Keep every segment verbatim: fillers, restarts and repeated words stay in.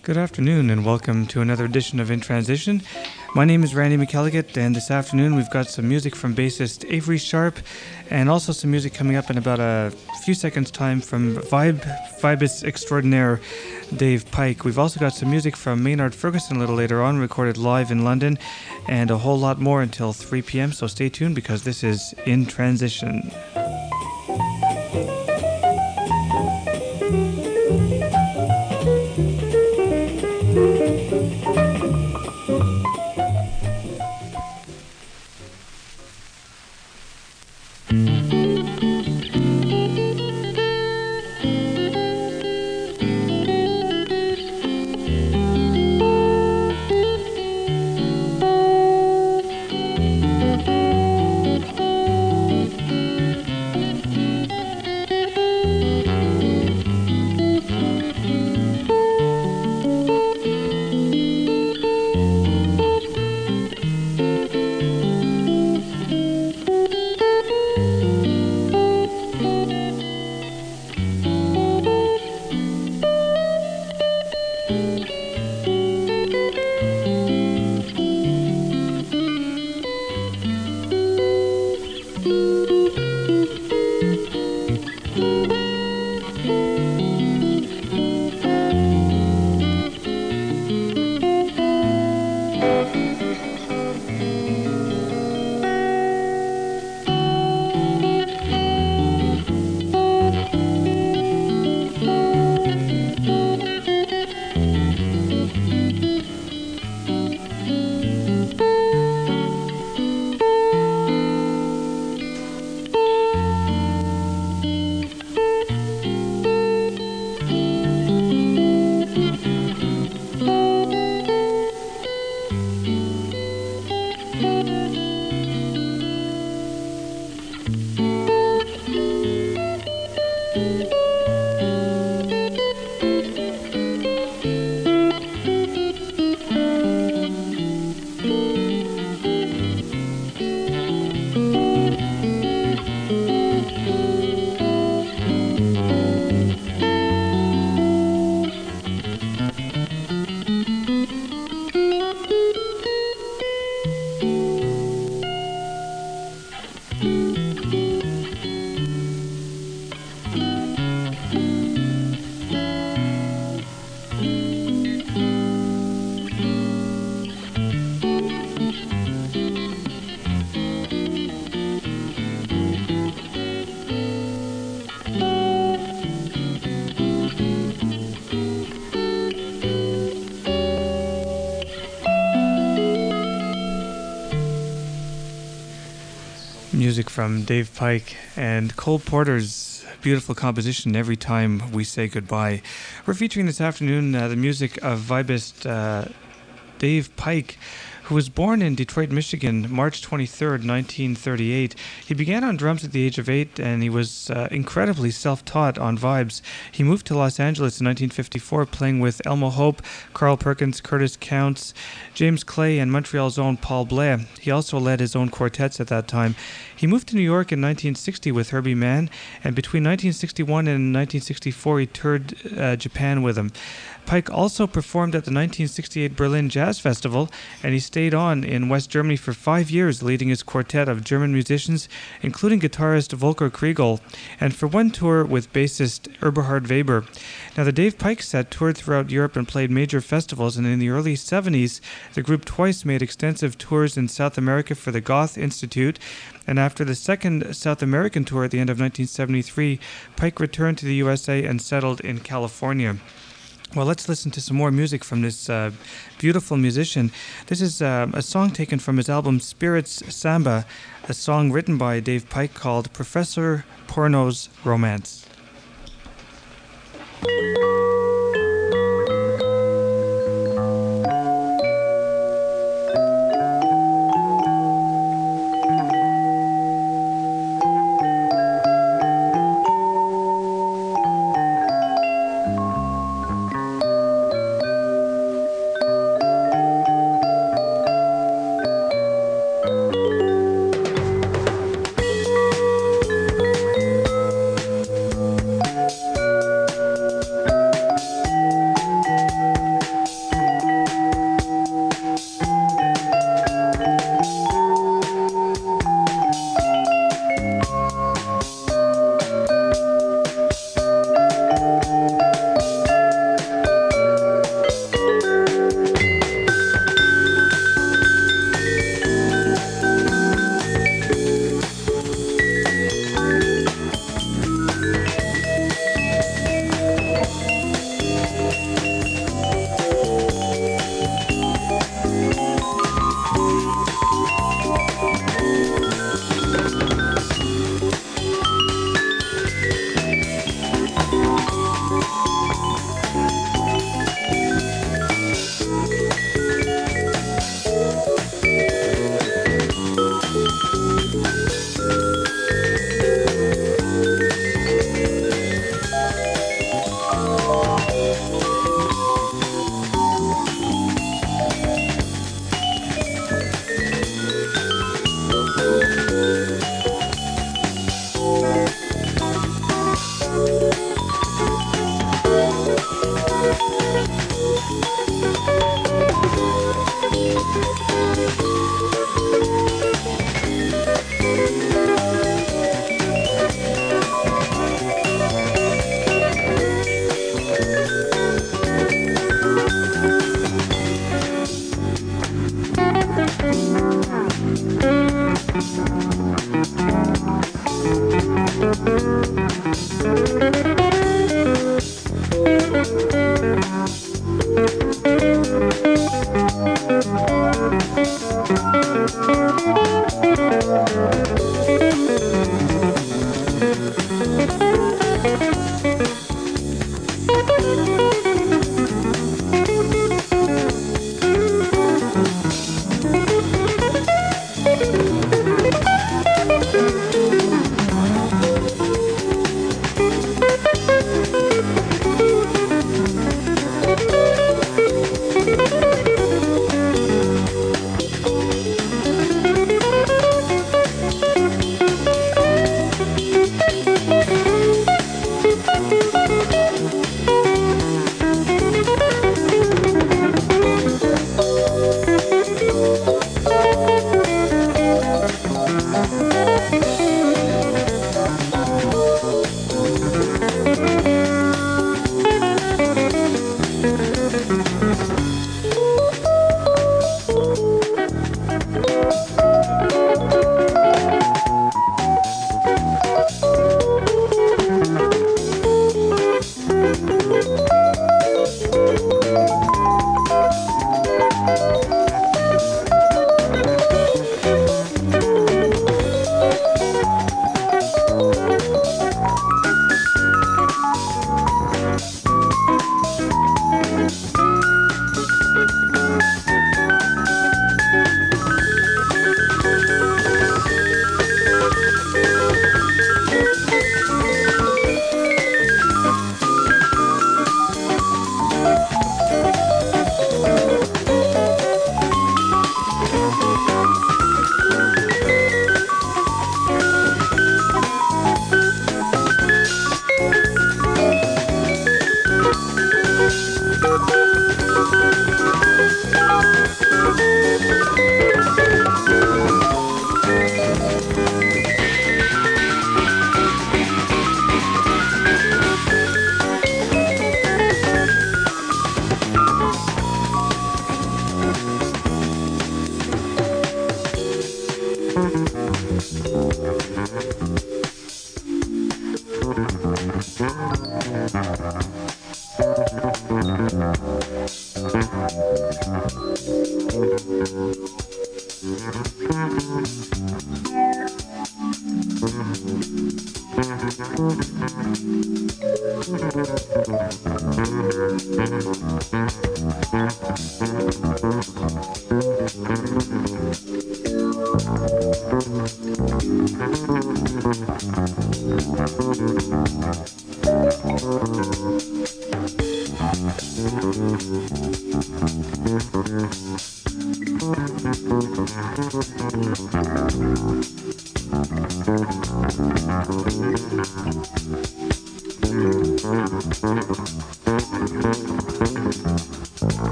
Good afternoon and welcome to another edition of In Transition. My name is Randy McElligott, and this afternoon we've got some music from bassist Avery Sharp and also some music coming up in about a few seconds time from Vibe, Vibist extraordinaire Dave Pike. We've also got some music from Maynard Ferguson a little later on, recorded live in London, and a whole lot more until three p.m. So stay tuned because this is In Transition. Music from Dave Pike and Cole Porter's beautiful composition, Every Time We Say Goodbye. We're featuring this afternoon uh, the music of vibist uh, Dave Pike, who was born in Detroit, Michigan, March twenty-third, nineteen thirty-eight. He began on drums at the age of eight, and he was uh, incredibly self-taught on vibes. He moved to Los Angeles in nineteen fifty-four, playing with Elmo Hope, Carl Perkins, Curtis Counts, James Clay, and Montreal's own Paul Blais. He also led his own quartets at that time. He moved to New York in nineteen sixty with Herbie Mann, and between nineteen sixty-one and nineteen sixty-four, he toured uh, Japan with him. Pike also performed at the nineteen sixty-eight Berlin Jazz Festival, and he stayed on in West Germany for five years, leading his quartet of German musicians, including guitarist Volker Kriegel, and for one tour with bassist Eberhard Weber. Now, the Dave Pike set toured throughout Europe and played major festivals, and in the early seventies, the group twice made extensive tours in South America for the Goth Institute, and after the second South American tour at the end of nineteen seventy-three, Pike returned to the U S A and settled in California. Well, let's listen to some more music from this uh, beautiful musician. This is uh, a song taken from his album Spirits Samba, a song written by Dave Pike called Professor Porno's Romance.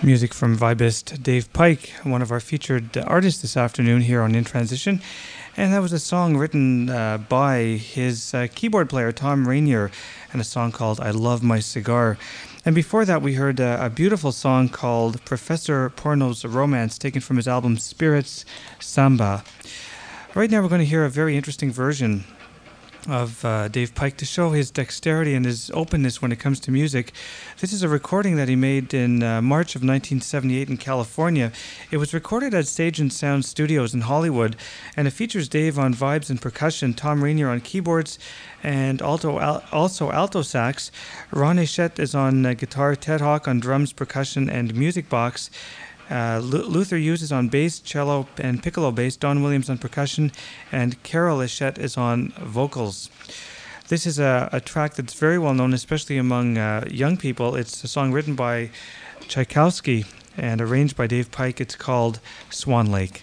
Music from vibist Dave Pike, one of our featured artists this afternoon here on In Transition. And that was a song written uh, by his uh, keyboard player, Tom Rainier, and a song called I Love My Cigar. And before that, we heard uh, a beautiful song called Professor Porno's Romance, taken from his album Spirits Samba. Right now, we're going to hear a very interesting version of uh, Dave Pike to show his dexterity and his openness when it comes to music. This is a recording that he made in uh, March of nineteen seventy-eight in California. It was recorded at Stage and Sound Studios in Hollywood, and it features Dave on vibes and percussion, Tom Rainier on keyboards, and alto, al- also alto sax. Ron Echette is on uh, guitar, Ted Hawk on drums, percussion, and music box. Uh, L- Luther Hughes is on bass, cello, and piccolo bass. Don Williams on percussion, and Carol Echette is on vocals. This is a, a track that's very well known, especially among uh, young people. It's a song written by Tchaikovsky and arranged by Dave Pike. It's called Swan Lake.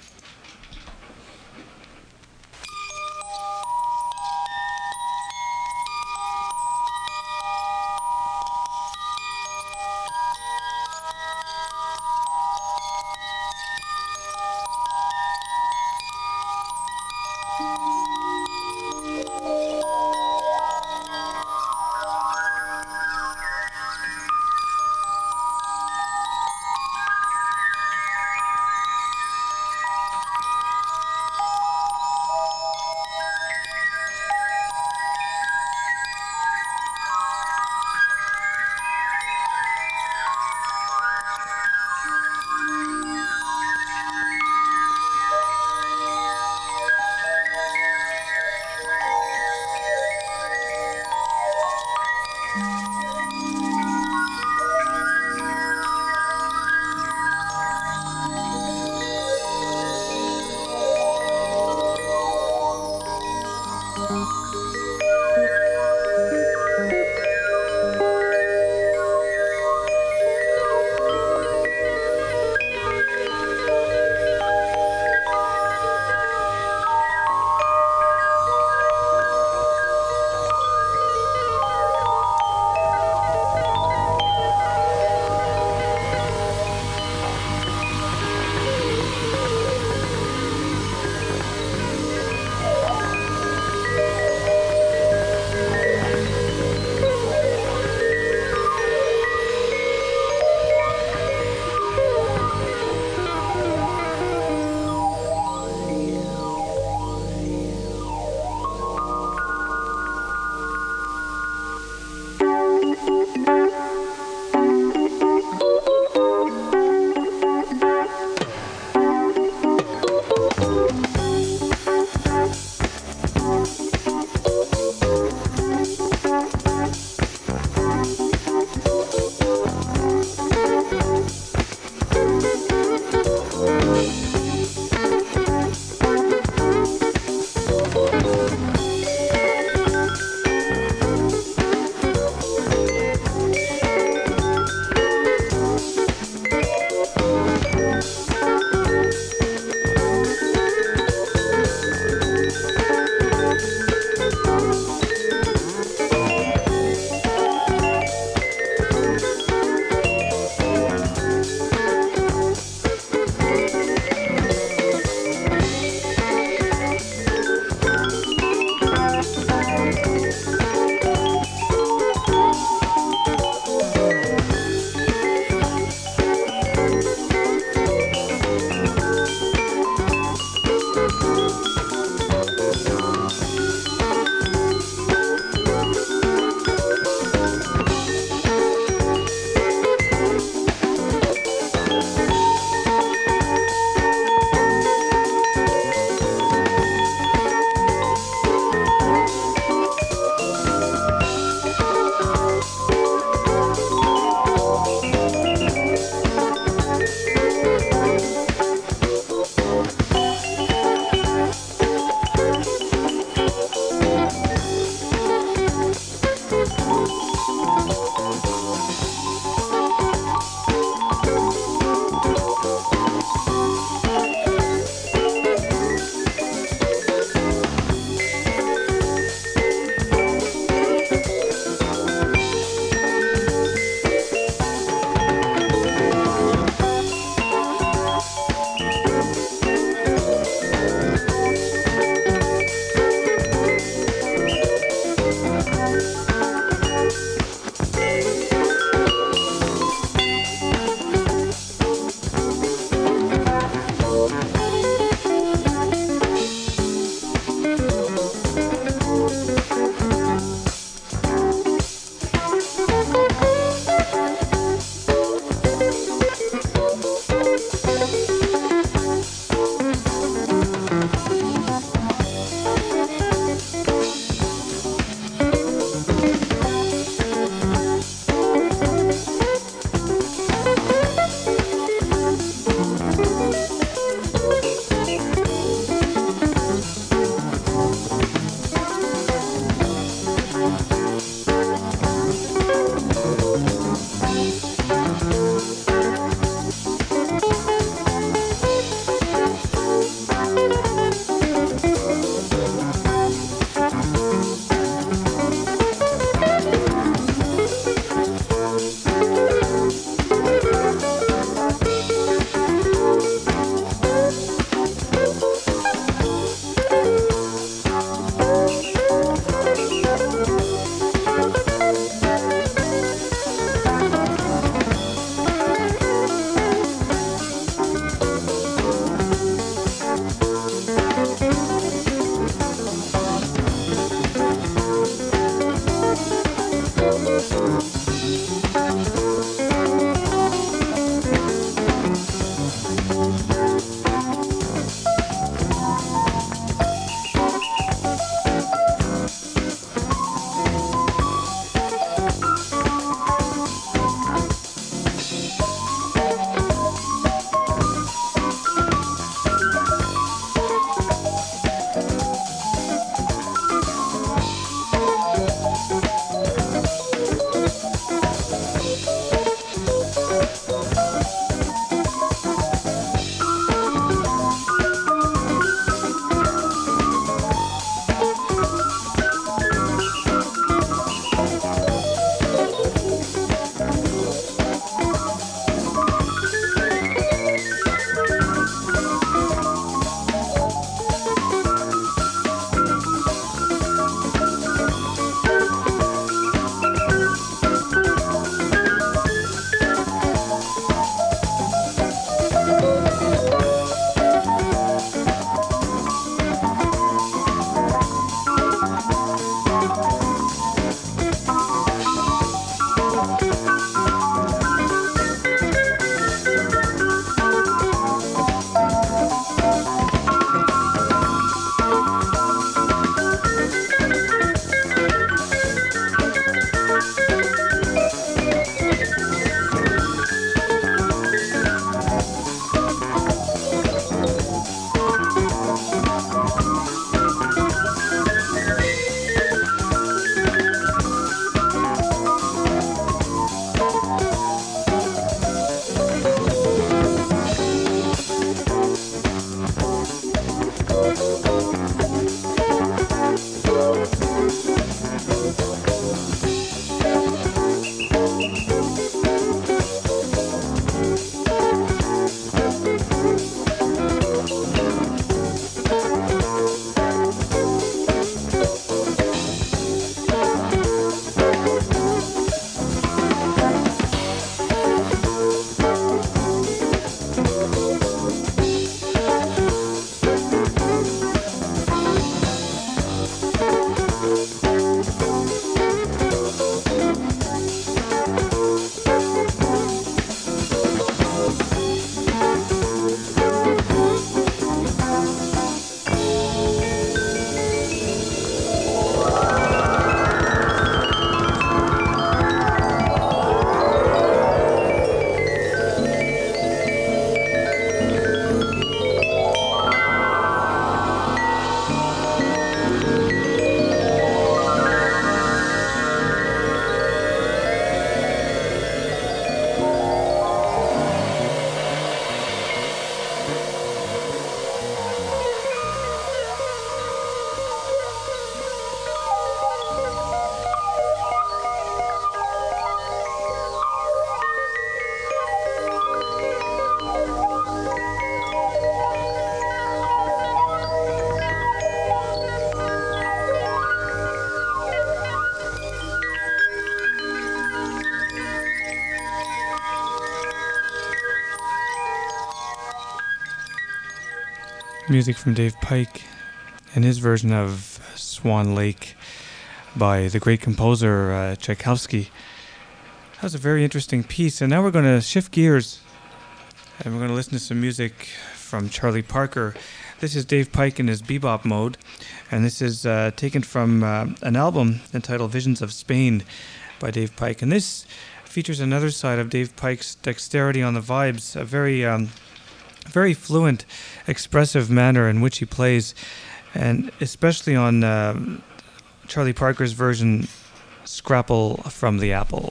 Music from Dave Pike and his version of Swan Lake by the great composer uh, Tchaikovsky. That was a very interesting piece. And now we're going to shift gears and we're going to listen to some music from Charlie Parker. This is Dave Pike in his bebop mode, and this is uh, taken from uh, an album entitled Visions of Spain by Dave Pike. And this features another side of Dave Pike's dexterity on the vibes, a very, um, very fluent, expressive manner in which he plays, and especially on uh, Charlie Parker's version, Scrapple from the Apple.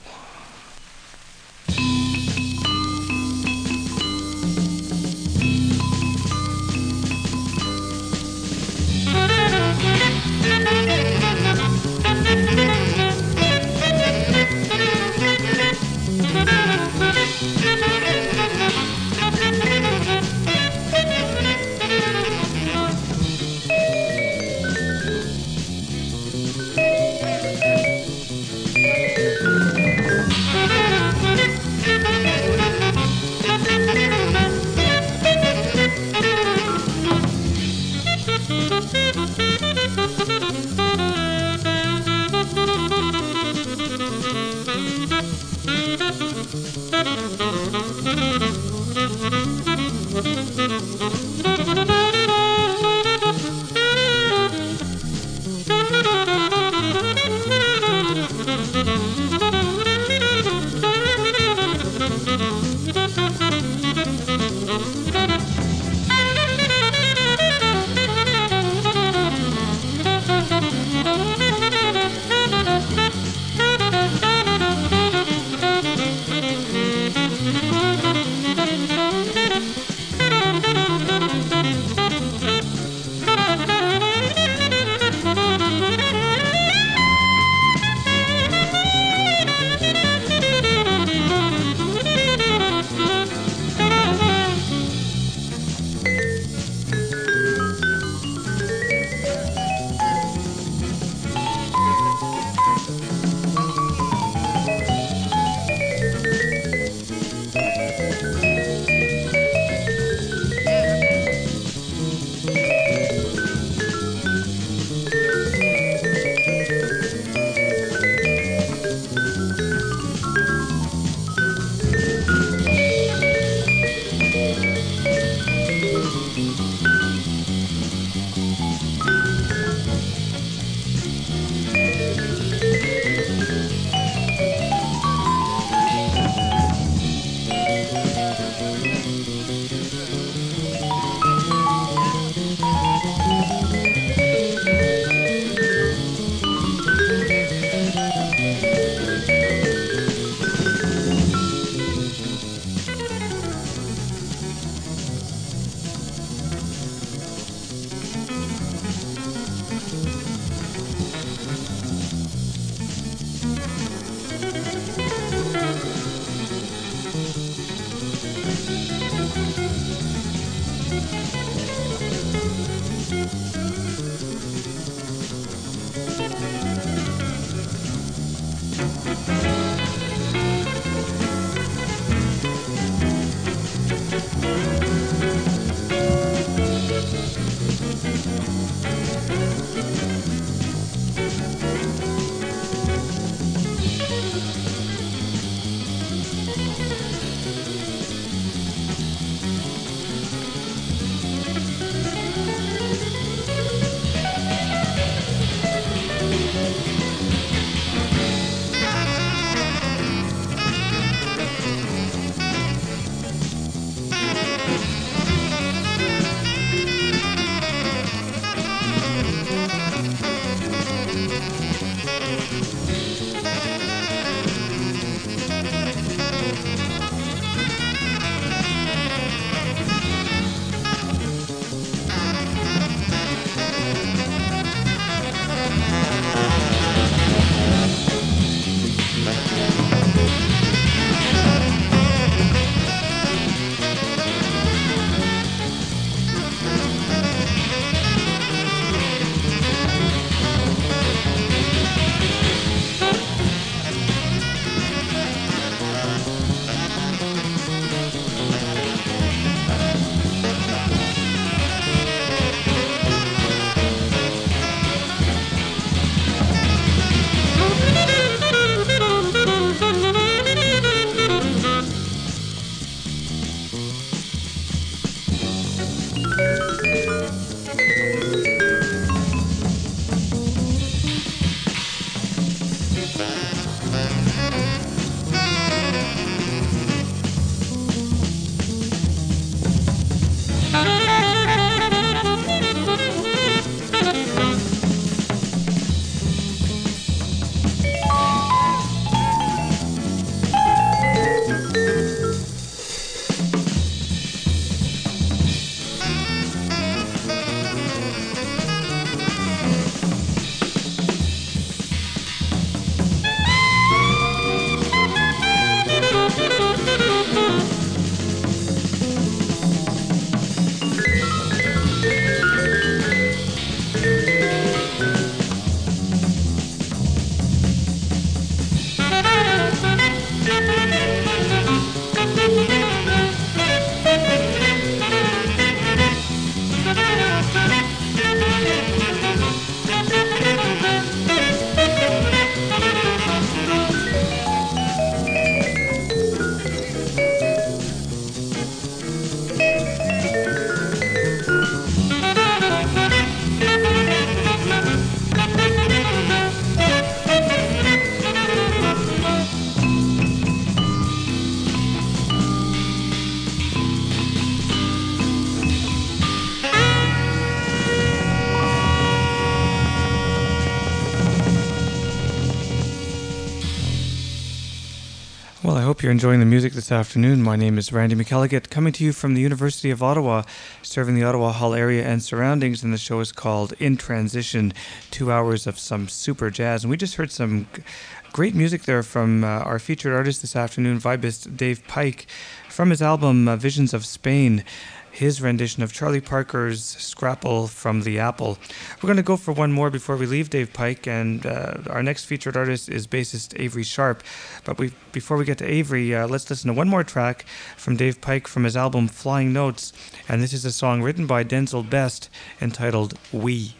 hope you're enjoying the music this afternoon. My name is Randy McElligott, coming to you from the University of Ottawa, serving the Ottawa Hall area and surroundings, and the show is called In Transition, two hours of some super jazz. And we just heard some g- great music there from uh, our featured artist this afternoon, vibist Dave Pike, from his album uh, Visions of Spain, his rendition of Charlie Parker's Scrapple from the Apple. We're going to go for one more before we leave Dave Pike, and uh, our next featured artist is bassist Avery Sharp. But we, before we get to Avery, uh, let's listen to one more track from Dave Pike from his album Flying Notes, and this is a song written by Denzel Best entitled We.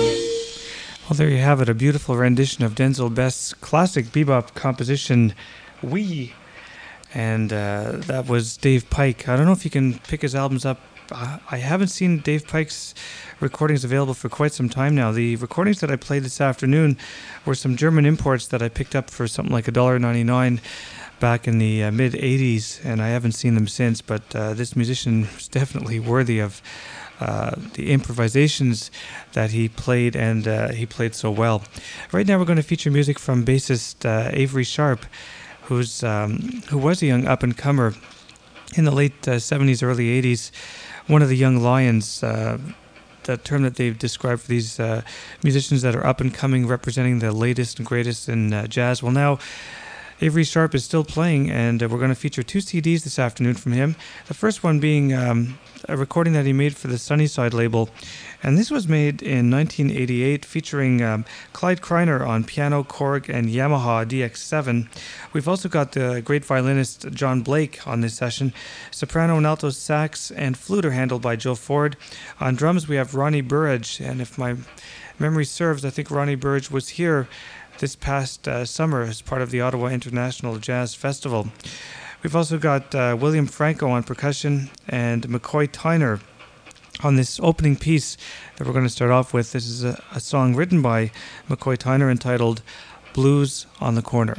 There you have it, a beautiful rendition of Denzel Best's classic bebop composition, We, and uh, that was Dave Pike. I don't know if you can pick his albums up. Uh, I haven't seen Dave Pike's recordings available for quite some time now. The recordings that I played this afternoon were some German imports that I picked up for something like one dollar ninety-nine back in the uh, mid eighties, and I haven't seen them since, but uh, this musician is definitely worthy of uh, the improvisations that he played, and uh, he played so well. Right now we're going to feature music from bassist uh, Avery Sharp, who's um, who was a young up-and-comer in the late uh, seventies, early eighties, one of the young lions, uh, the term that they've described for these uh, musicians that are up-and-coming, representing the latest and greatest in uh, jazz. Well, now Avery Sharp is still playing, and uh, we're going to feature two C Ds this afternoon from him. The first one being um, a recording that he made for the Sunnyside label, and this was made in nineteen eighty-eight, featuring um, Clyde Kreiner on piano, Korg, and Yamaha D X seven. We've also got the great violinist John Blake on this session. Soprano and alto sax and flute are handled by Joe Ford. On drums we have Ronnie Burridge, and if my memory serves, I think Ronnie Burridge was here this past uh, summer as part of the Ottawa International Jazz Festival. We've also got uh, William Franco on percussion and McCoy Tyner on this opening piece that we're going to start off with. This is a, a song written by McCoy Tyner entitled Blues on the Corner.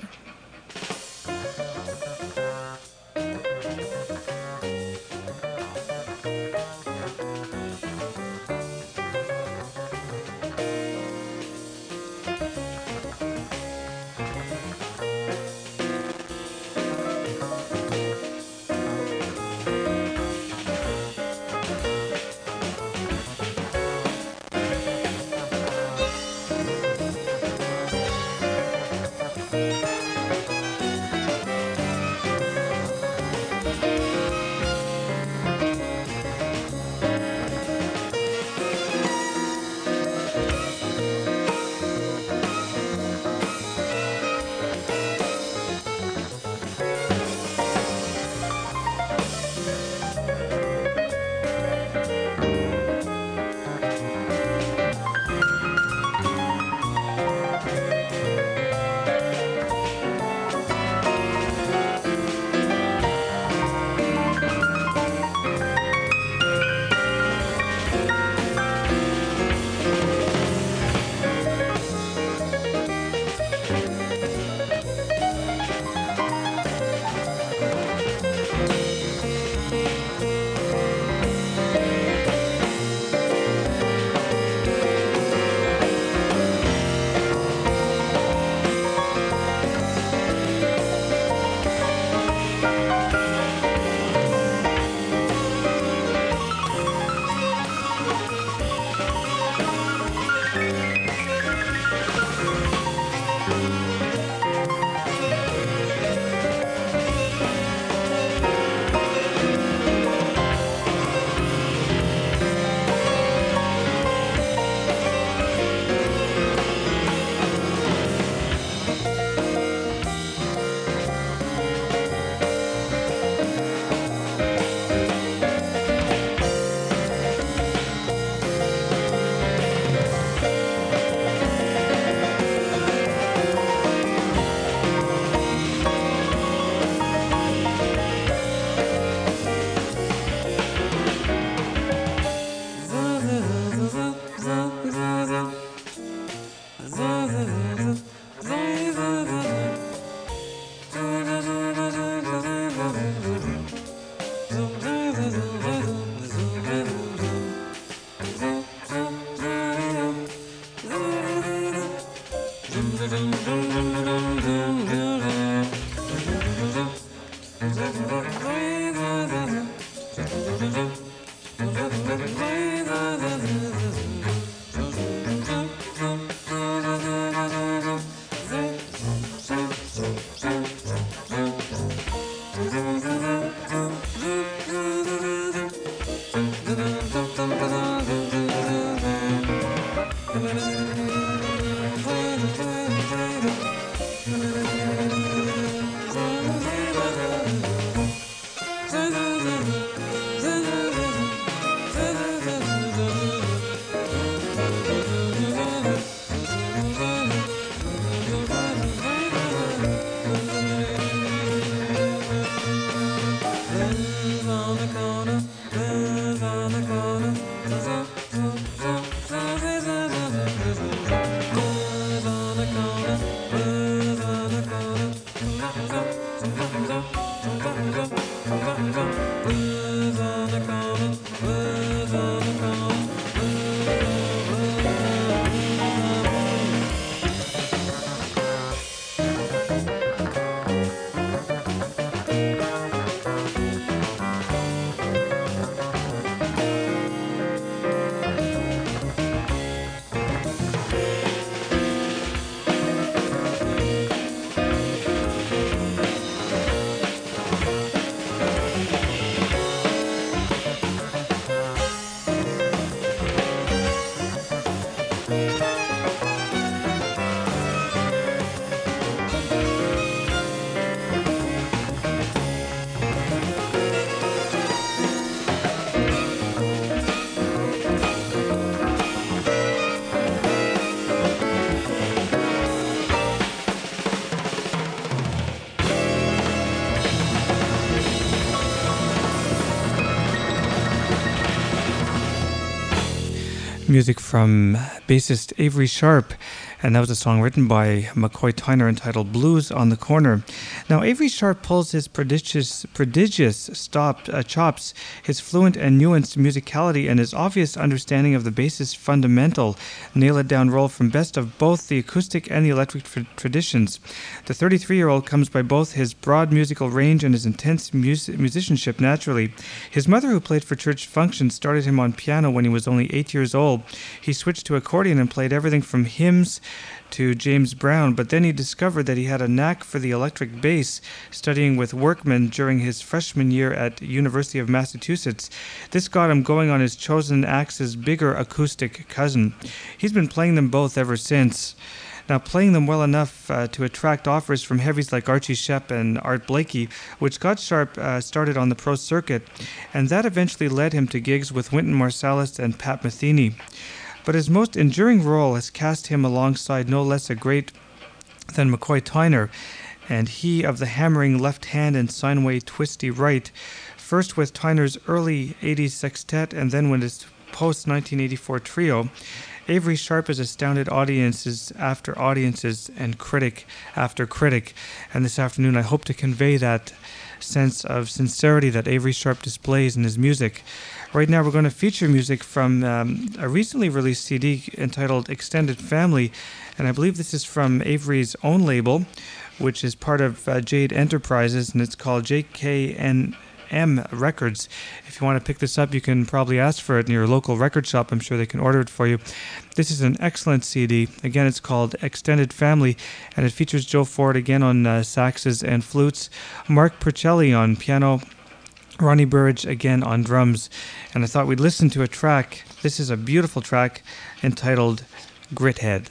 Music from bassist Avery Sharp, and that was a song written by McCoy Tyner entitled Blues on the Corner. Now, Avery Sharp pulls his prodigious, prodigious stop, uh, chops, his fluent and nuanced musicality, and his obvious understanding of the bass's fundamental nail-it-down role from best of both the acoustic and the electric tr- traditions. The thirty-three-year-old comes by both his broad musical range and his intense mus- musicianship naturally. His mother, who played for church functions, started him on piano when he was only eight years old. He switched to accordion and played everything from hymns to James Brown, but then he discovered that he had a knack for the electric bass, studying with Workman during his freshman year at University of Massachusetts. This got him going on his chosen axe's bigger acoustic cousin. He's been playing them both ever since. Now, playing them well enough uh, to attract offers from heavies like Archie Shepp and Art Blakey, which got Sharp uh, started on the pro circuit, and that eventually led him to gigs with Wynton Marsalis and Pat Metheny. But his most enduring role has cast him alongside no less a great than McCoy Tyner, and he of the hammering left hand and Steinway twisty right, first with Tyner's early eighties sextet and then with his post-nineteen eighty-four trio. Avery Sharp has astounded audiences after audiences and critic after critic, and this afternoon I hope to convey that sense of sincerity that Avery Sharp displays in his music. Right now we're going to feature music from um, a recently released C D entitled Extended Family, and I believe this is from Avery's own label, which is part of uh, Jade Enterprises, and it's called J K N M Records. If you want to pick this up, you can probably ask for it in your local record shop. I'm sure they can order it for you. This is an excellent C D. Again, it's called Extended Family, and it features Joe Ford again on uh, saxes and flutes, Mark Percelli on piano, Ronnie Burridge again on drums, and I thought we'd listen to a track. This is a beautiful track entitled Grithead.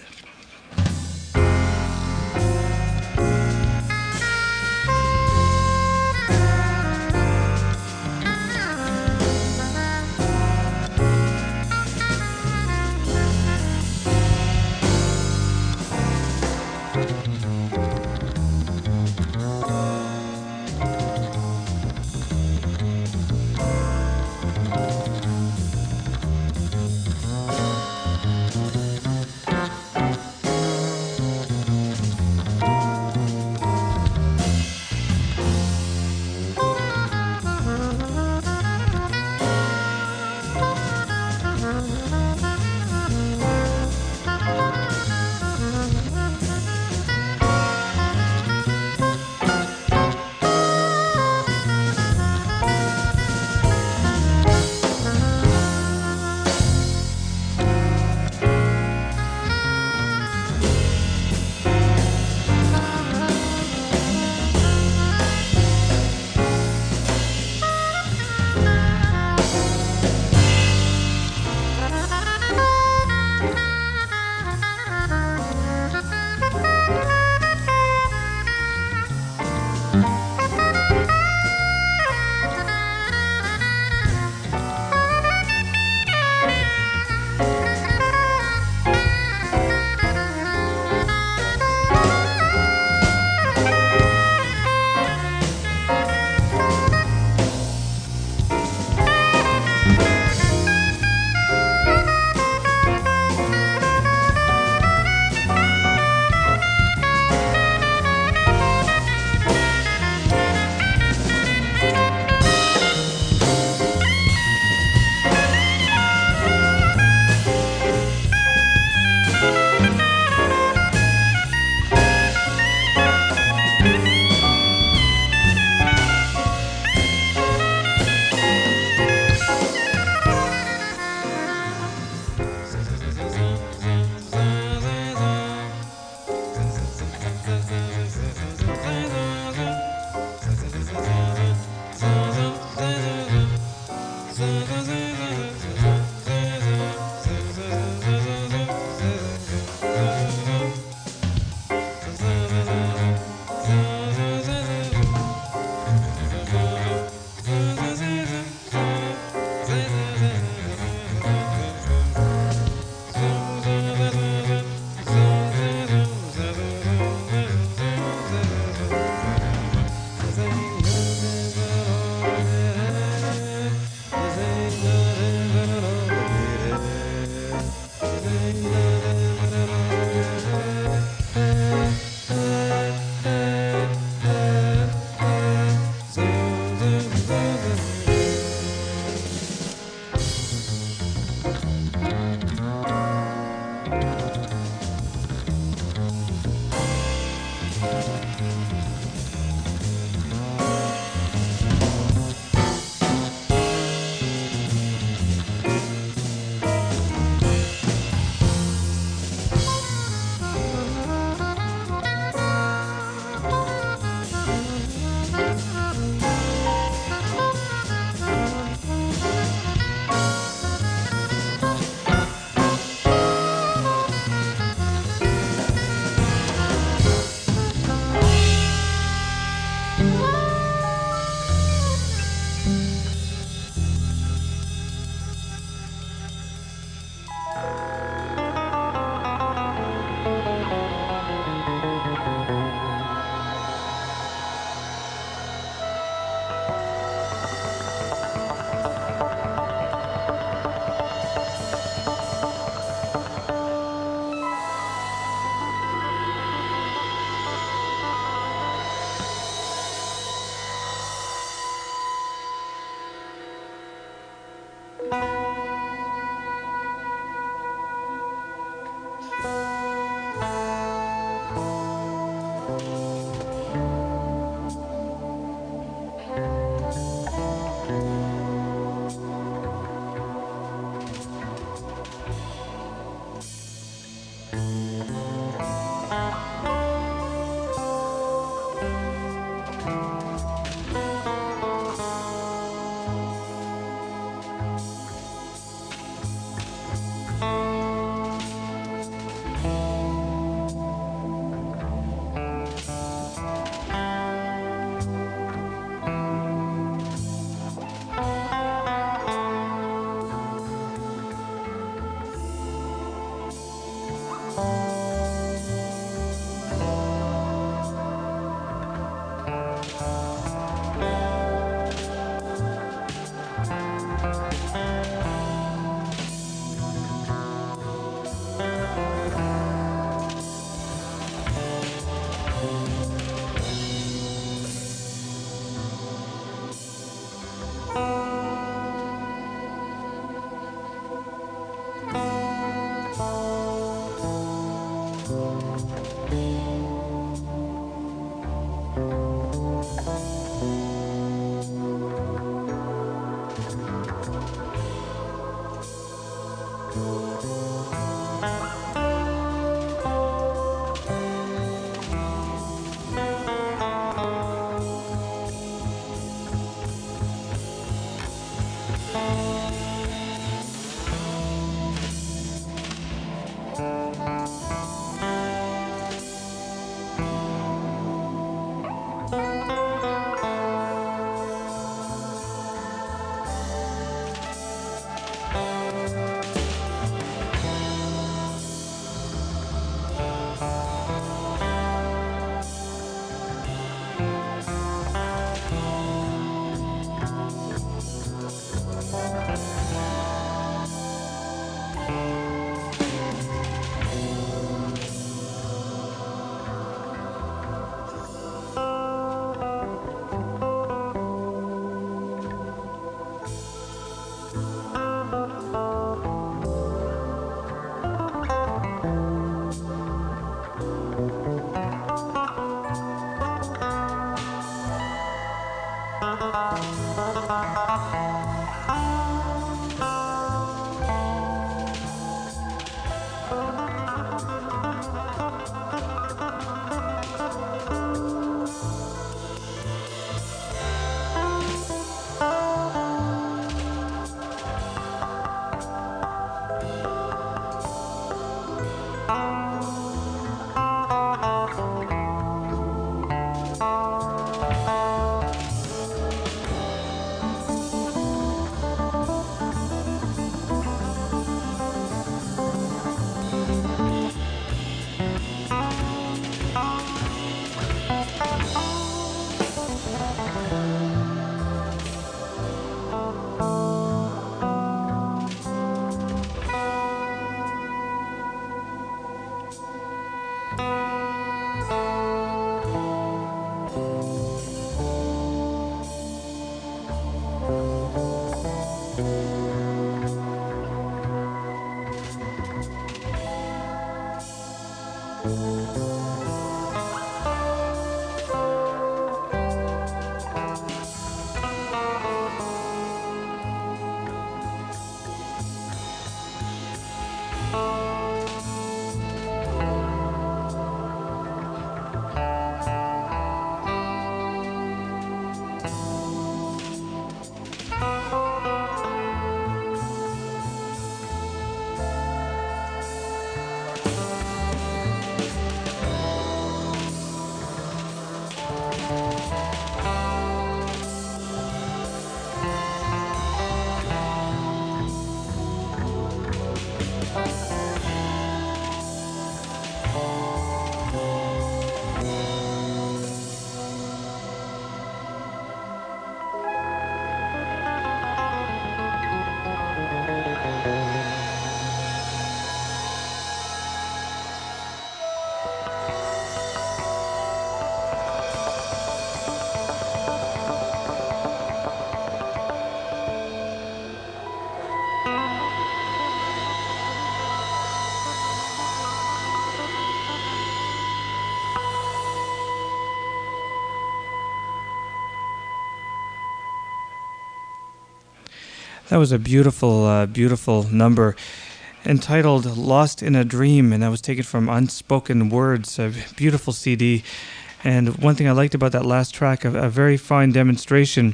That was a beautiful, uh, beautiful number entitled Lost in a Dream, and that was taken from Unspoken Words, a beautiful C D. And one thing I liked about that last track, a, a very fine demonstration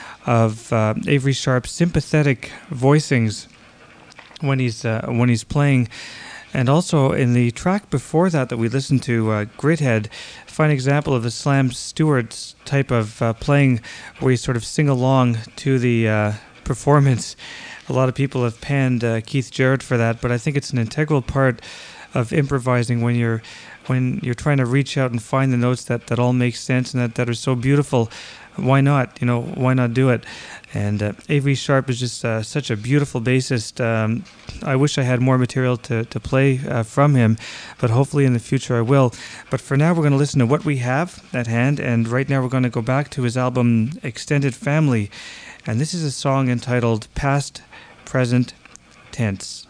of uh, Avery Sharp's sympathetic voicings when he's uh, when he's playing. And also in the track before that that we listened to, uh, Grithead, fine example of the Slam Stewart's type of uh, playing where you sort of sing along to the uh, performance. A lot of people have panned uh, Keith Jarrett for that, but I think it's an integral part of improvising when you're when you're trying to reach out and find the notes that, that all make sense and that, that are so beautiful. Why not? You know, why not do it? And uh, Avery Sharp is just uh, such a beautiful bassist. Um, I wish I had more material to, to play uh, from him, but hopefully in the future I will. But for now, we're going to listen to what we have at hand, and right now we're going to go back to his album Extended Family, and this is a song entitled Past, Present, Tense.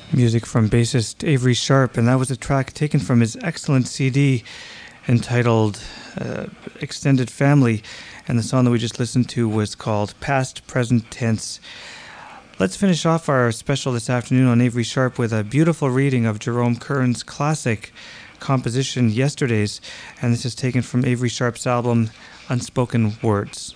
Music from bassist Avery Sharp, and that was a track taken from his excellent C D entitled uh, Extended Family, and the song that we just listened to was called Past Present Tense. Let's finish off our special this afternoon on Avery Sharp with a beautiful reading of Jerome Kern's classic composition Yesterdays, and this is taken from Avery Sharp's album Unspoken Words.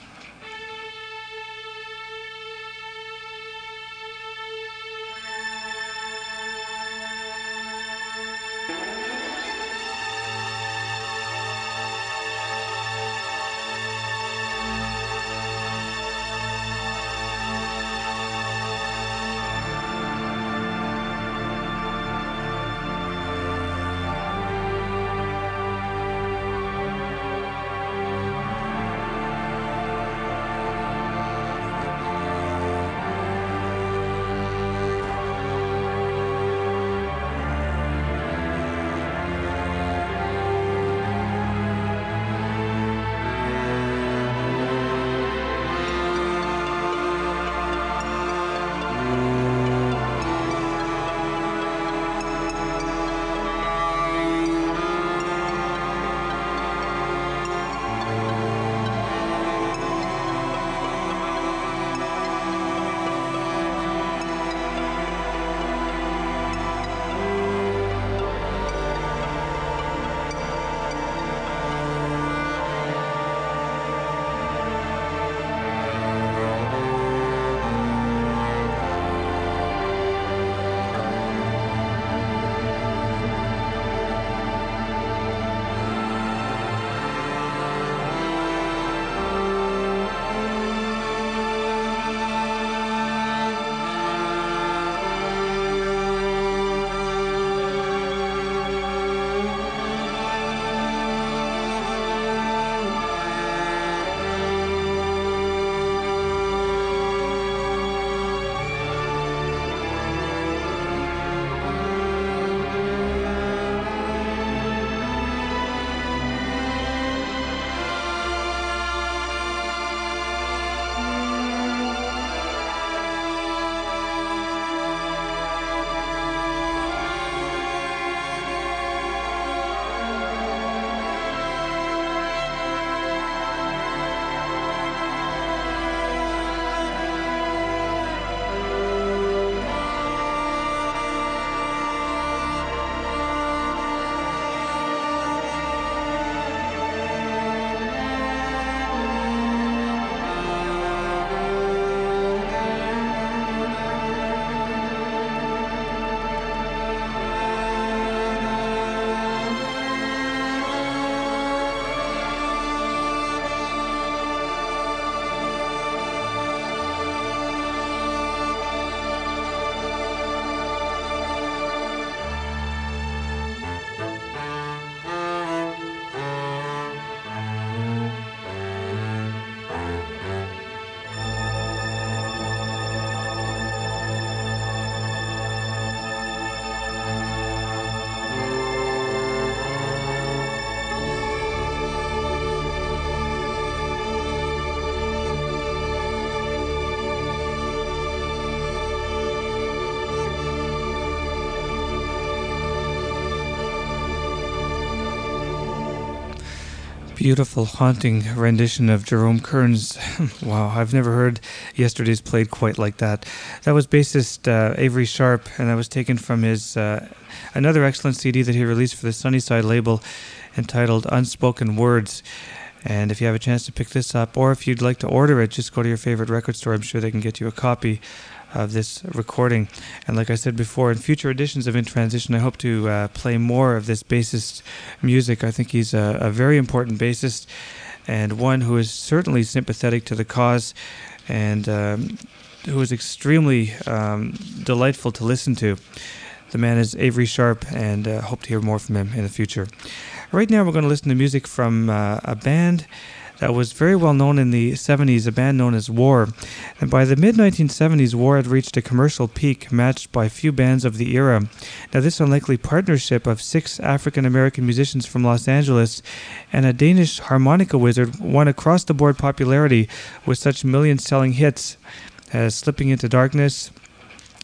Beautiful, haunting rendition of Jerome Kern's. Wow, I've never heard Yesterday's played quite like that. That was bassist uh, Avery Sharp, and that was taken from his uh, another excellent C D that he released for the Sunnyside label entitled Unspoken Words. And if you have a chance to pick this up, or if you'd like to order it, just go to your favorite record store. I'm sure they can get you a copy of this recording. And like I said before, in future editions of In Transition, I hope to uh, play more of this bassist music. I think he's a, a very important bassist, and one who is certainly sympathetic to the cause, and um, who is extremely um, delightful to listen to. The man is Avery Sharp, and uh, hope to hear more from him in the future. Right now we're going to listen to music from uh, a band that was very well known in the seventies, a band known as War. And by the mid nineteen seventies, War had reached a commercial peak matched by few bands of the era. Now this unlikely partnership of six African-American musicians from Los Angeles and a Danish harmonica wizard won across-the-board popularity with such million-selling hits as Slipping Into Darkness,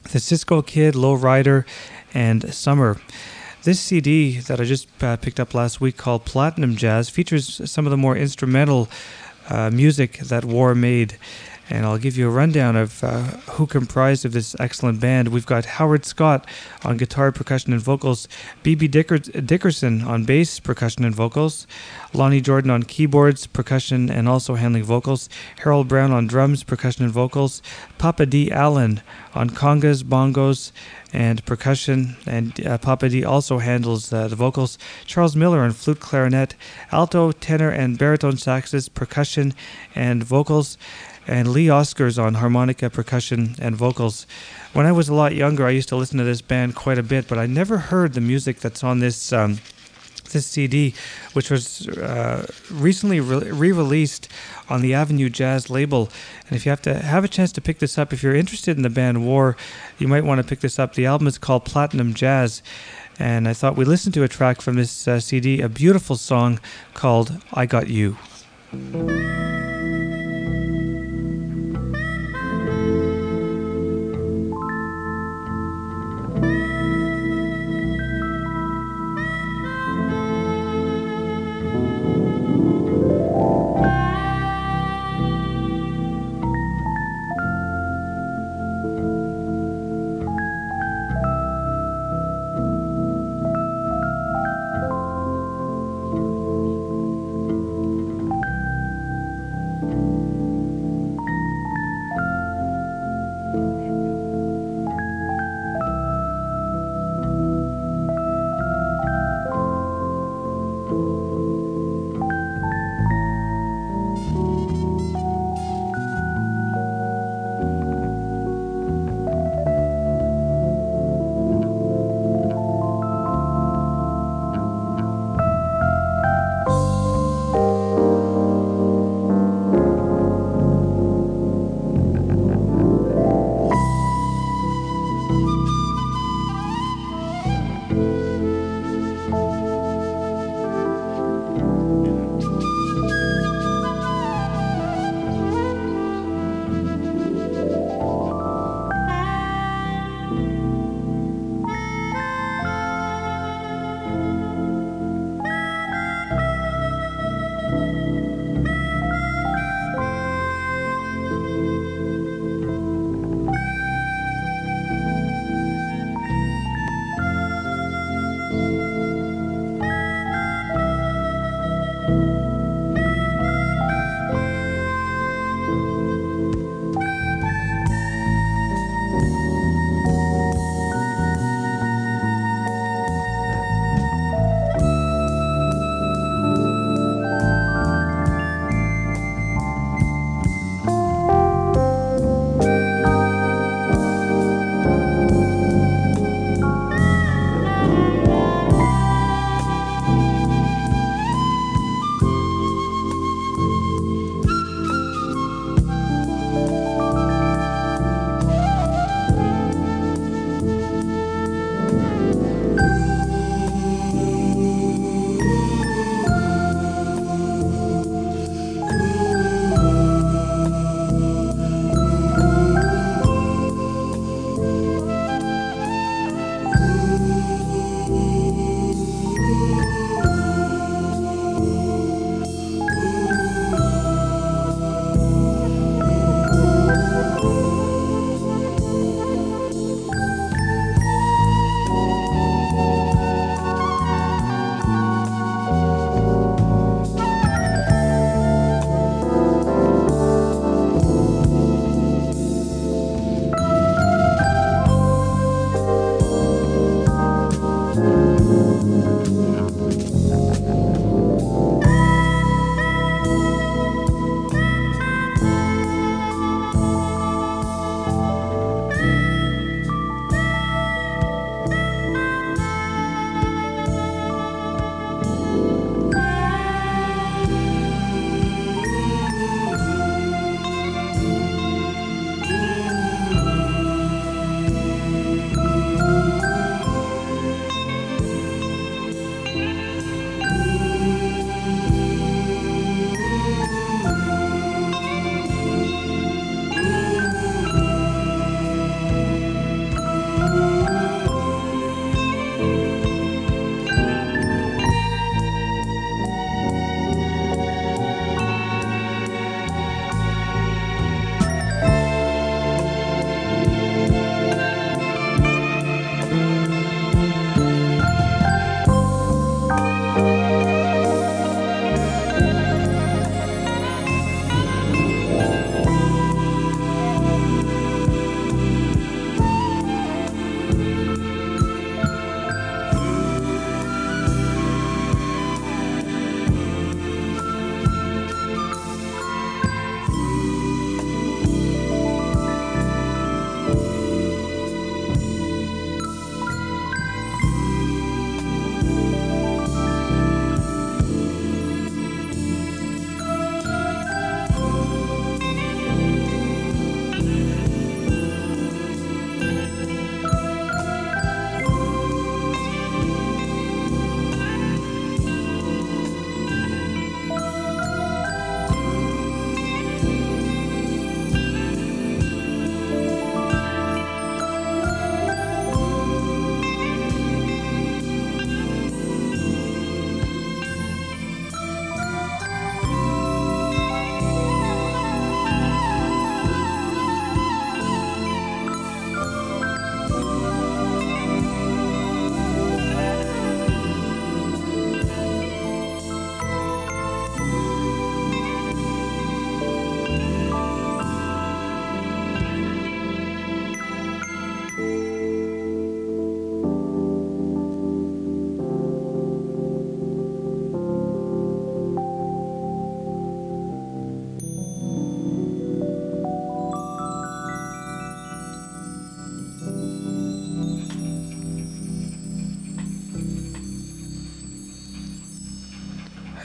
The Cisco Kid, Low Rider, and Summer. This C D that I just uh, picked up last week called Platinum Jazz features some of the more instrumental uh, music that War made. And I'll give you a rundown of uh, who comprised of this excellent band. We've got Howard Scott on guitar, percussion, and vocals, B B Dicker- Dickerson on bass, percussion, and vocals, Lonnie Jordan on keyboards, percussion, and also handling vocals, Harold Brown on drums, percussion, and vocals, Papa D. Allen on congas, bongos, and percussion, and uh, Papa D also handles uh, the vocals, Charles Miller on flute, clarinet, alto, tenor, and baritone saxes, percussion, and vocals, and Lee Oscars on harmonica, percussion, and vocals. When I was a lot younger, I used to listen to this band quite a bit, but I never heard the music that's on this um, this C D, which was uh, recently re- re-released on the Avenue Jazz label. And if you have to have a chance to pick this up, if you're interested in the band War, you might want to pick this up. The album is called Platinum Jazz, and I thought we'd listen to a track from this uh, C D, a beautiful song called I Got You. Thank you.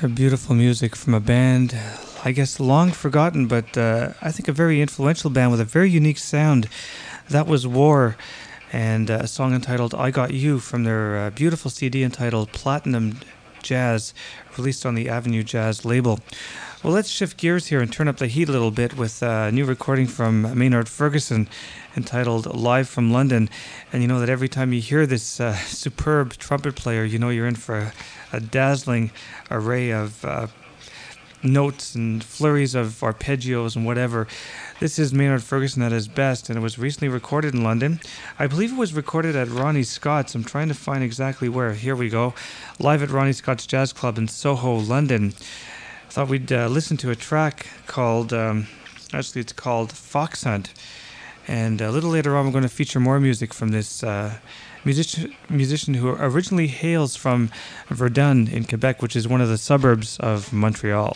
Beautiful music from a band, I guess long forgotten, but uh, I think a very influential band with a very unique sound. That was War, and uh, a song entitled I Got You from their uh, beautiful C D entitled Platinum Jazz, released on the Avenue Jazz label. Well, let's shift gears here and turn up the heat a little bit with a new recording from Maynard Ferguson entitled Live from London. And you know that every time you hear this uh, superb trumpet player, you know you're in for a, a dazzling array of uh, notes and flurries of arpeggios and whatever. This is Maynard Ferguson at his best, and it was recently recorded in London. I believe it was recorded at Ronnie Scott's. I'm trying to find exactly where. Here we go. Live at Ronnie Scott's Jazz Club in Soho, London. Thought we'd uh, listen to a track called, um, actually it's called Fox Hunt. And a little later on we're going to feature more music from this uh, musician, musician who originally hails from Verdun in Quebec, which is one of the suburbs of Montreal.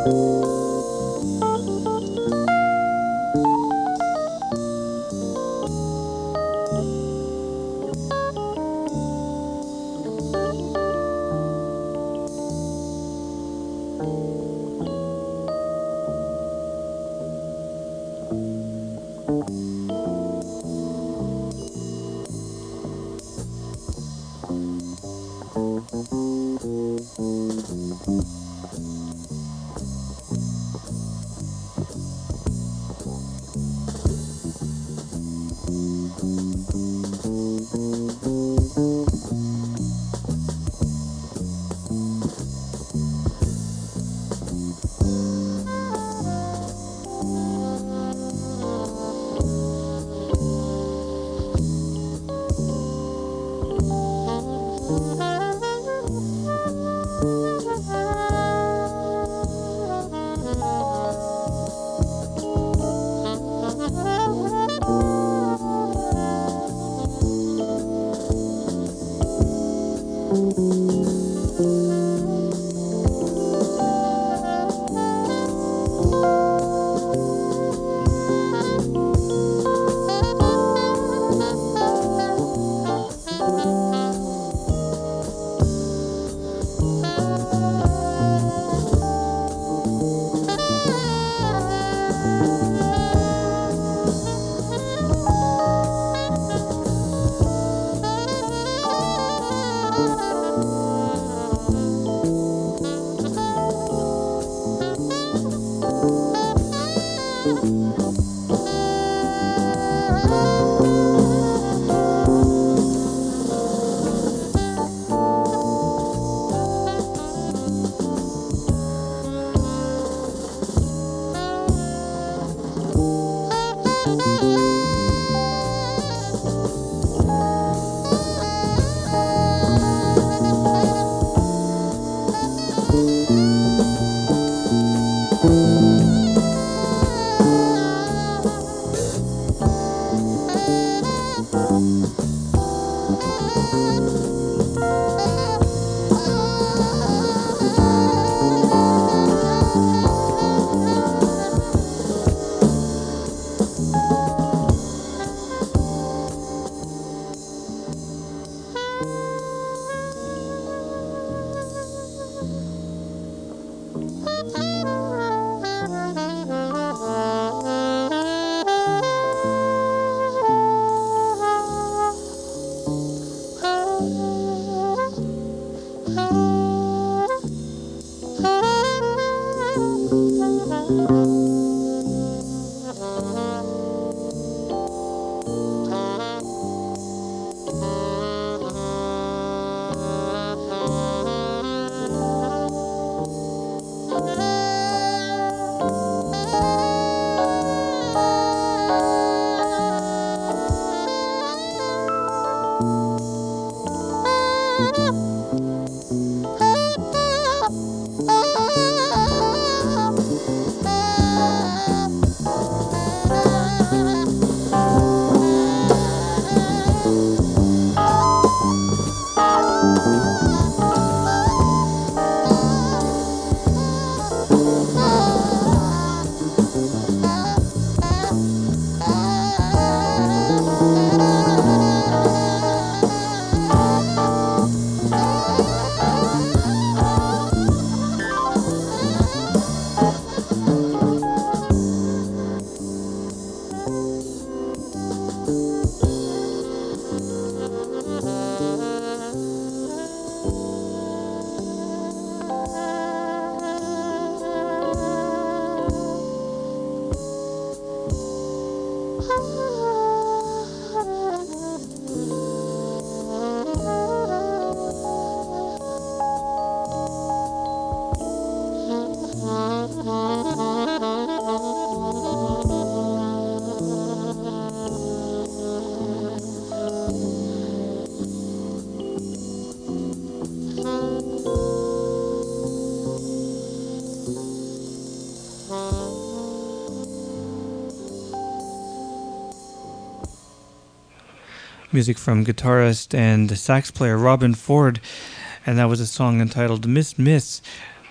Music from guitarist and sax player Robben Ford, and that was a song entitled Miss Miss.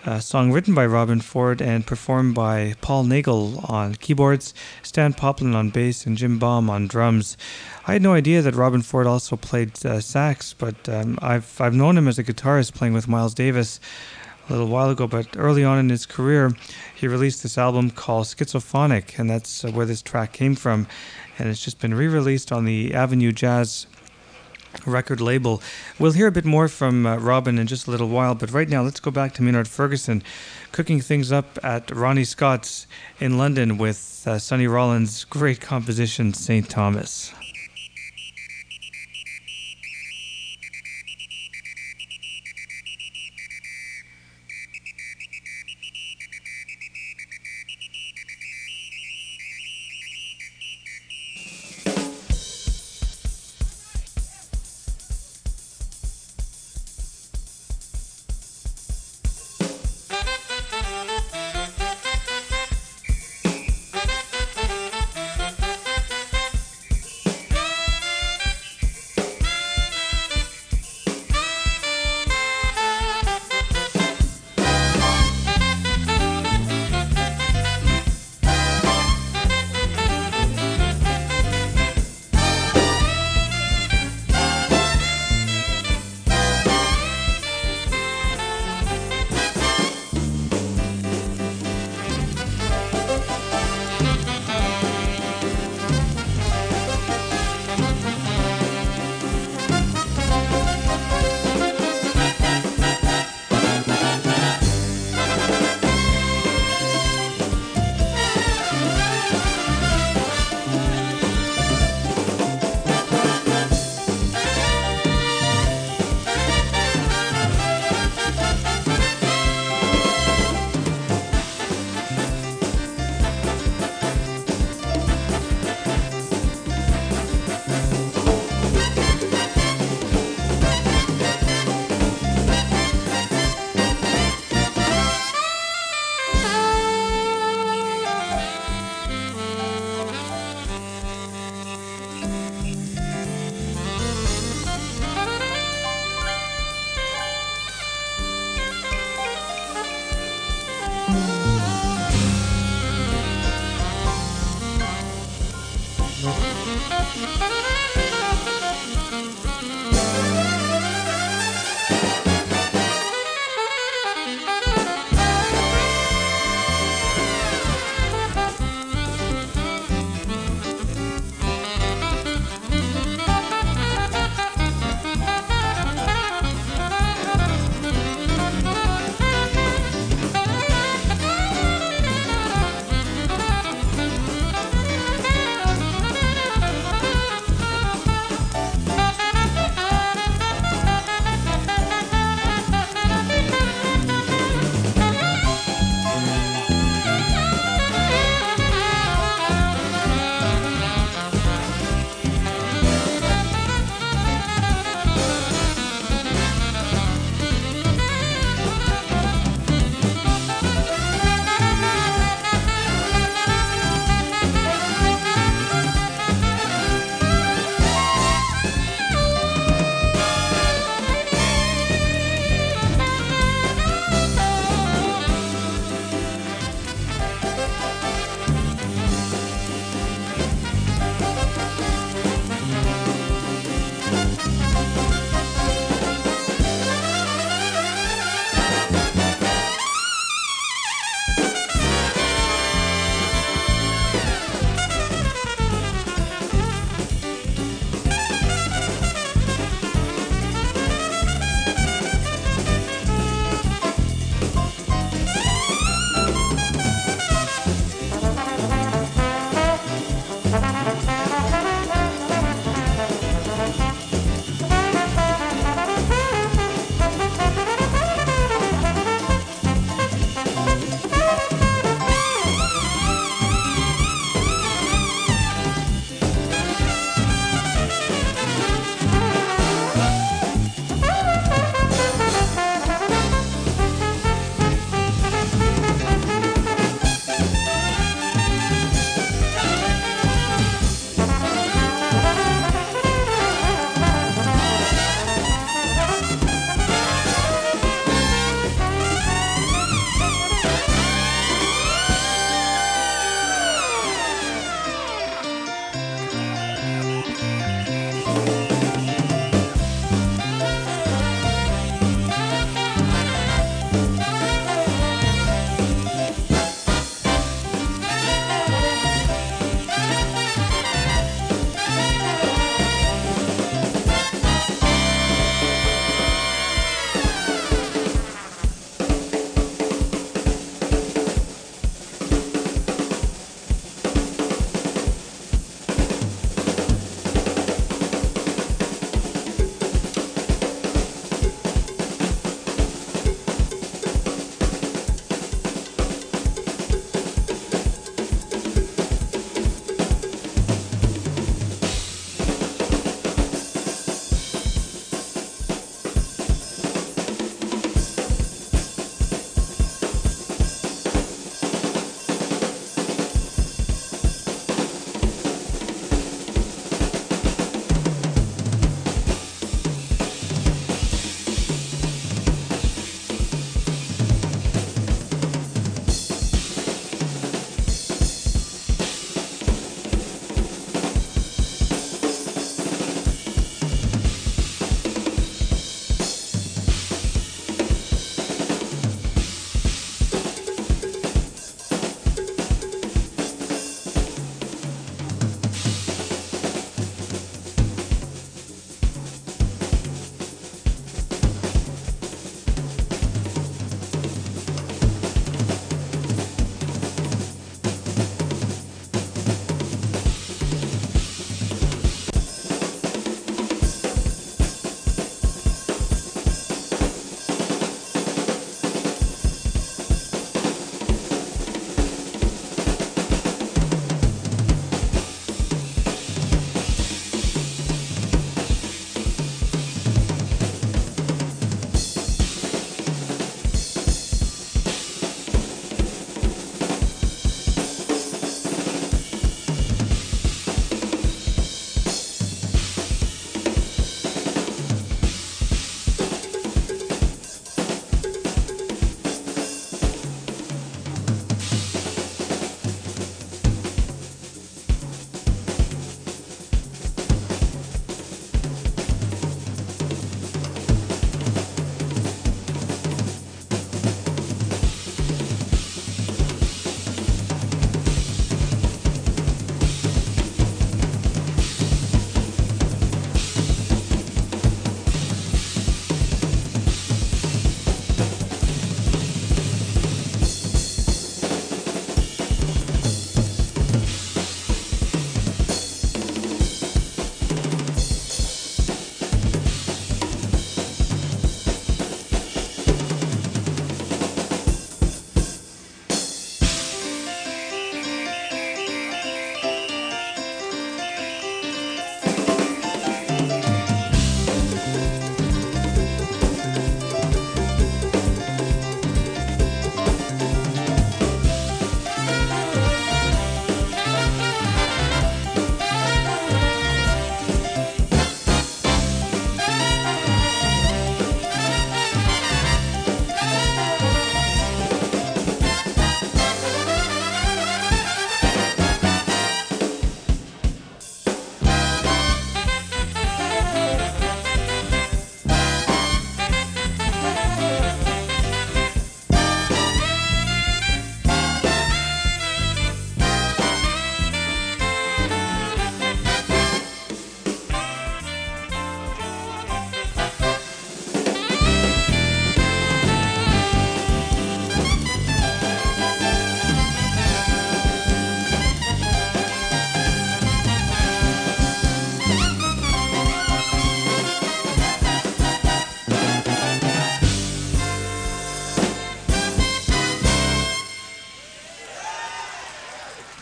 A song written by Robben Ford and performed by Paul Nagel on keyboards, Stan Poplin on bass, and Jim Baum on drums. I had no idea that Robben Ford also played uh, sax, but um, I've I've known him as a guitarist playing with Miles Davis a little while ago. But early on in his career, he released this album called Schizophonic, and that's uh, where this track came from. And it's just been re-released on the Avenue Jazz record label. We'll hear a bit more from uh, Robben in just a little while, but right now let's go back to Maynard Ferguson cooking things up at Ronnie Scott's in London with uh, Sonny Rollins' great composition, Saint Thomas.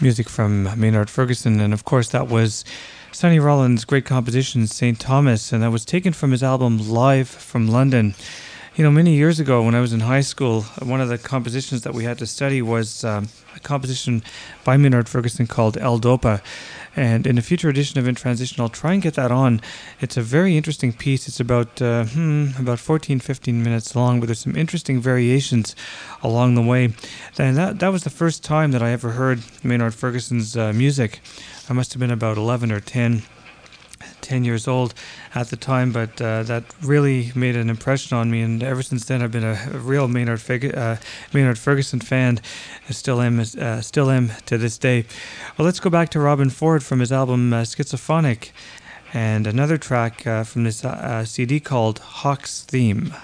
music from Maynard Ferguson, and of course that was Sonny Rollins' great composition Saint Thomas, and that was taken from his album Live from London. You know, many years ago when I was in high school, one of the compositions that we had to study was um, a composition by Maynard Ferguson called El Dopa. And in a future edition of In Transition, I'll try and get that on. It's a very interesting piece. It's about uh, hmm, about fourteen, fifteen minutes long, but there's some interesting variations along the way. And that, that was the first time that I ever heard Maynard Ferguson's uh, music. I must have been about eleven or ten. ten years old at the time, but uh, that really made an impression on me, and ever since then I've been a, a real Maynard, Feg- uh, Maynard Ferguson fan. I still am, uh, still am to this day. Well, let's go back to Robben Ford from his album uh, Schizophonic, and another track uh, from this uh, C D called Hawk's Theme.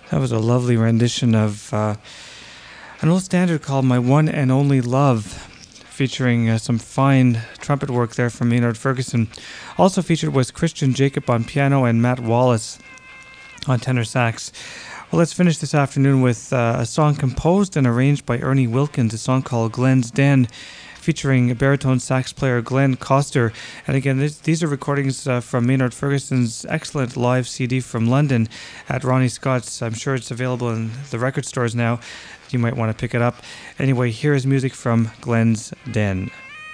That was a lovely rendition of uh, an old standard called My One and Only Love, featuring uh, some fine trumpet work there from Maynard Ferguson. Also featured was Christian Jacob on piano and Matt Wallace on tenor sax. Well, let's finish this afternoon with uh, a song composed and arranged by Ernie Wilkins, a song called Glenn's Den, featuring baritone sax player Glenn Coster. And again, this, these are recordings uh, from Maynard Ferguson's excellent live C D from London at Ronnie Scott's. I'm sure it's available in the record stores now. You might want to pick it up. Anyway, here is music from Glenn's Den.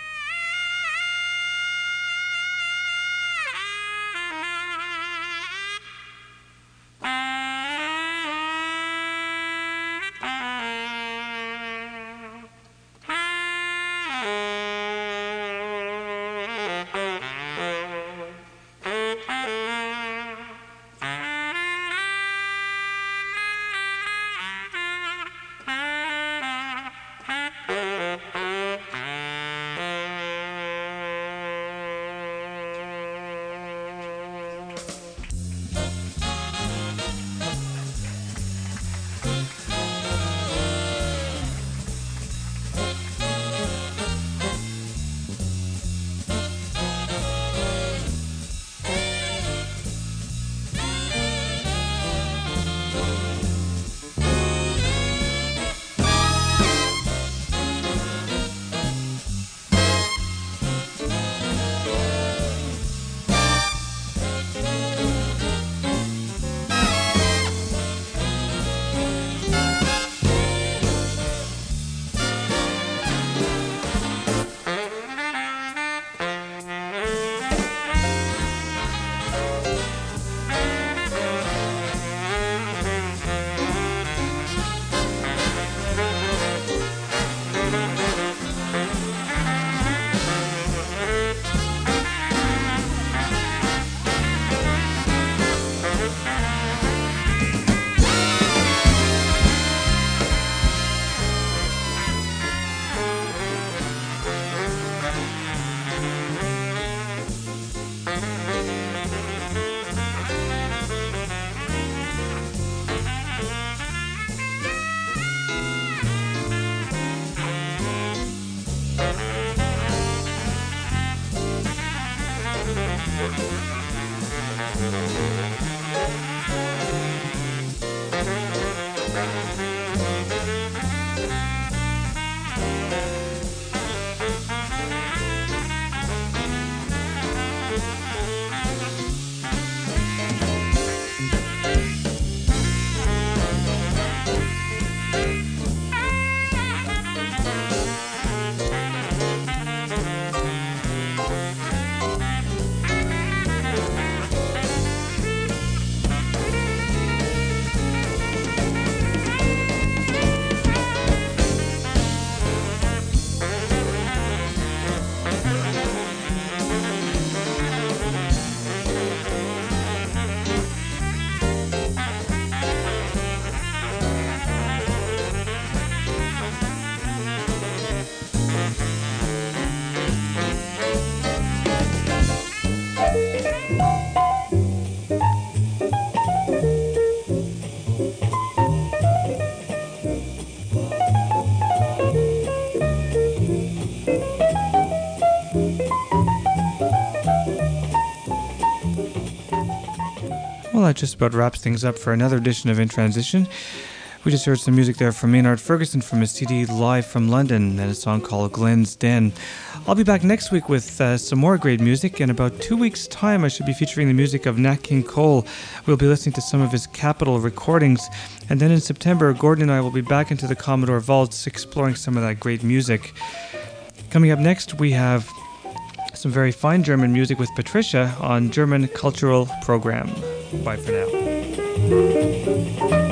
Well, that just about wraps things up for another edition of In Transition. We just heard some music there from Maynard Ferguson from his C D Live from London and a song called Glenn's Den. I'll be back next week with uh, some more great music. In about two weeks' time, I should be featuring the music of Nat King Cole. We'll be listening to some of his Capitol recordings. And then in September, Gordon and I will be back into the Commodore Vaults exploring some of that great music. Coming up next, we have some very fine German music with Patricia on German Cultural Program. Bye for now.